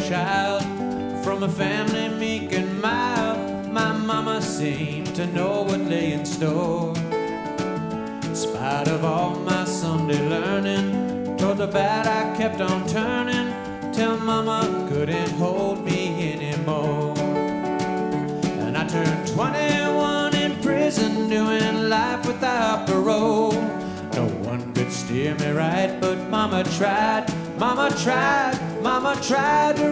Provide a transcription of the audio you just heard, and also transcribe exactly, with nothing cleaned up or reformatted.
child from a family meek and mild. My mama seemed to know what lay in store. In spite of all my Sunday learning, toward the bad I kept on turning, till mama couldn't hold me anymore. And I turned twenty-one in prison, doing life without parole. No one could steer me right, but mama tried, mama tried, mama tried to